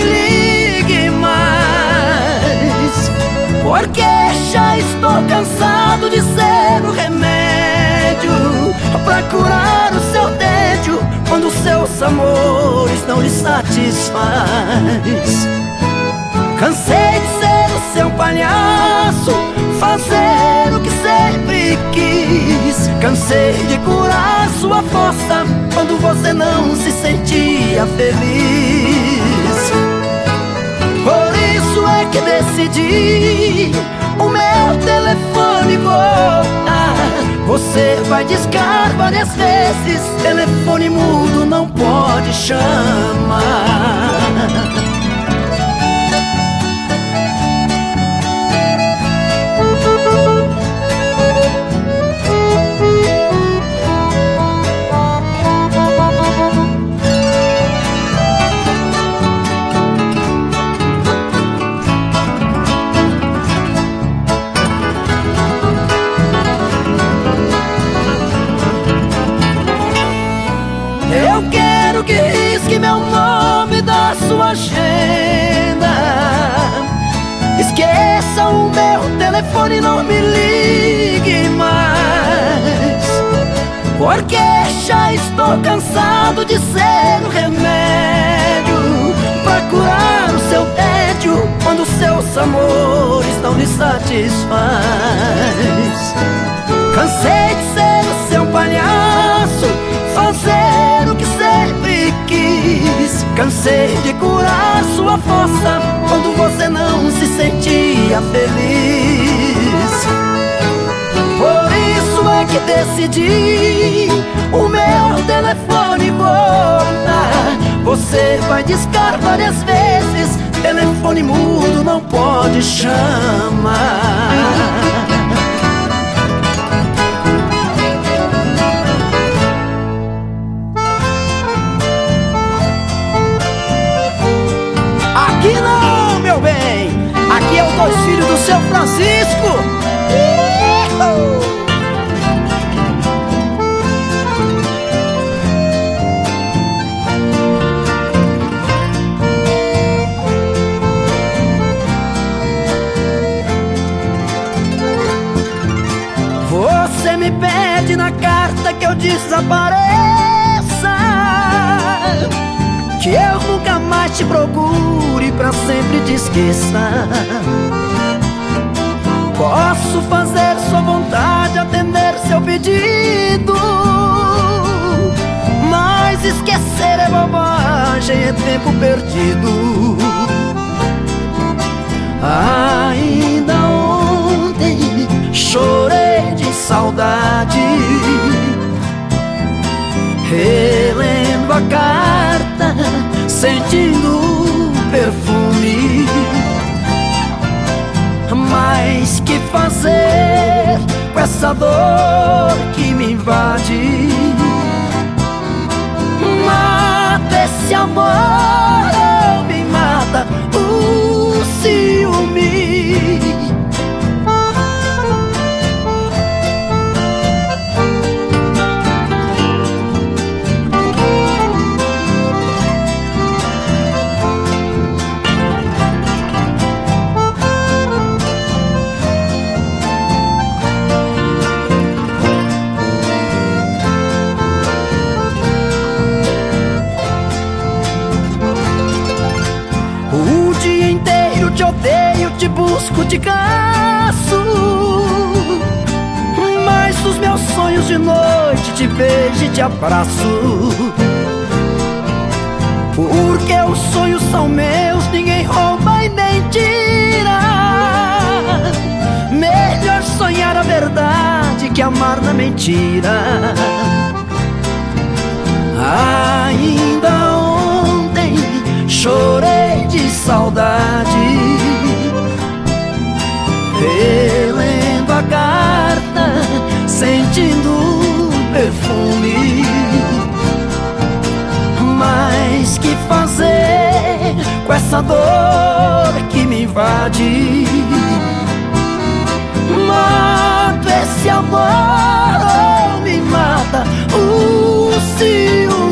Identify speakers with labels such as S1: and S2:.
S1: ligue mais, porque já estou cansado de ser o remédio pra curar o seu tédio quando seus amores não lhe satisfaz. Cansei de ser o seu palhaço, fazer o que sempre quis. Cansei de curar sua força quando você não se sentia feliz. Por isso é que decidi o meu telefone voltar. Você vai discar várias vezes, telefone mudo não pode chamar. Eu quero que risque meu nome da sua agenda. Esqueça o meu telefone, não me ligue mais, porque já estou cansado de ser o remédio pra curar o seu tédio quando seus amores não lhe satisfaz. Cansei de ser o seu palhaço, fazer o que sempre quis. Cansei de curar sua força quando você não se sentia feliz. Por isso é que decidi o meu telefone voltar. Você vai discar várias vezes, telefone mudo não pode chamar. Aqui não, meu bem, aqui é o Dois Filhos do Seu Francisco. Você me pede na carta que eu desapareça, que eu nunca mais te procure, pra sempre te esqueça. Posso fazer sua vontade, atender seu pedido, mas esquecer é bobagem, é tempo perdido. Ainda ontem chorei de saudade, relendo a carta, sentindo o perfume. Mas que fazer com essa dor que me invade? Mata esse amor ou me mata o ciúme? Te odeio, te busco, te caço, mas nos meus sonhos de noite te beijo e te abraço. Porque os sonhos são meus, ninguém rouba e nem tira. Melhor sonhar a verdade que amar na mentira. Ainda ontem chorei de saudade, relendo a carta, sentindo o perfume. Mas que fazer com essa dor que me invade? Mato esse amor ou me mata o ciúme?